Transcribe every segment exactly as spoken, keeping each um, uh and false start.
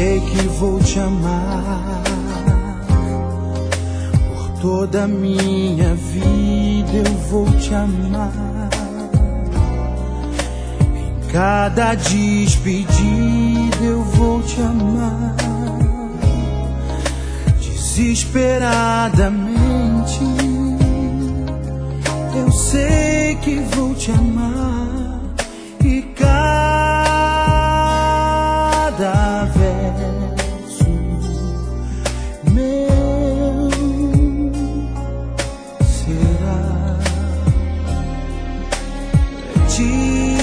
sei que vou te amar por toda a minha vida. Eu vou te amar em cada despedida. Eu vou te amar desesperadamente. Eu sei que vou te amar e cada verso meu será te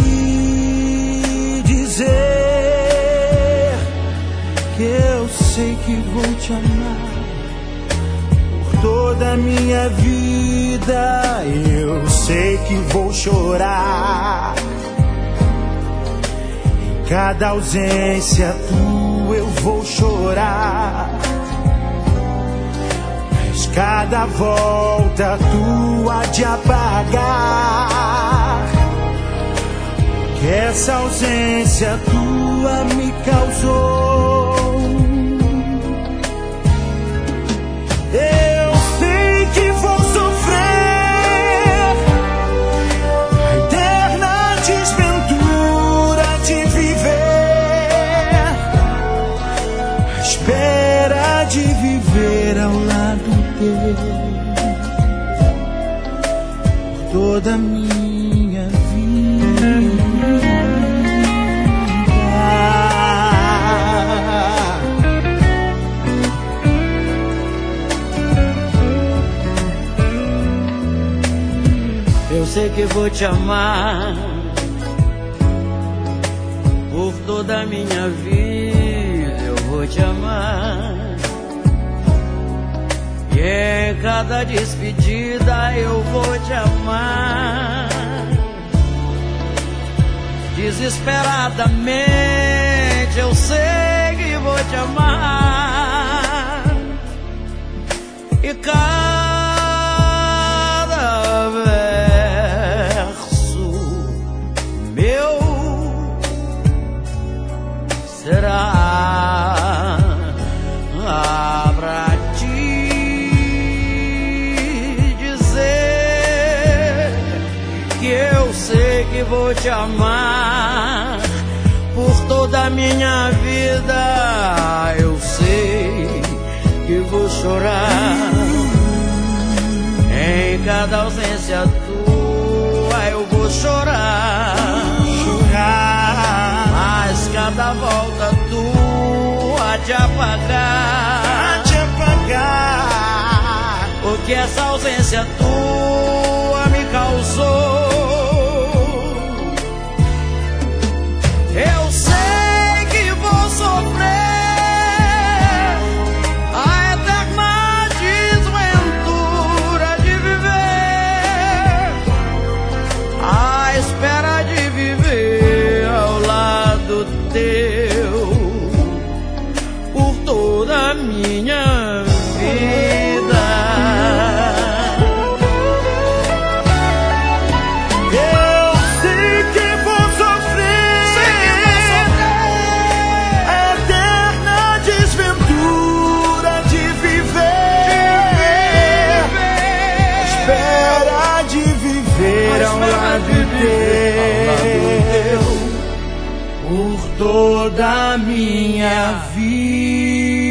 dizer que eu sei que vou te amar por toda a minha vida. Eu sei que vou chorar em cada ausência tua. Eu vou chorar, mas cada volta tua de apagar que essa ausência tua me causou. Eu sei que vou sofrer a eterna desventura de viver, à espera de viver ao lado teu por toda a minha vida. Eu sei que vou te amar por toda a minha vida. Eu vou te amar e em cada despedida eu vou te amar desesperadamente. Eu sei que vou te amar e cada verso meu será pra te dizer que eu sei que vou te amar por toda a minha vida. Eu sei que vou chorar em cada ausência tua. Eu vou chorar, Chorar, mas cada volta tua de apagar, de apagar o que essa ausência tua me causou. Eu sei que vou sofrer a eterna desventura de viver, à espera de viver ao lado teu por toda a minha vida. Eu sei que vou sofrer a eterna desventura de viver, à espera de viver ao lado teu por toda a minha vida.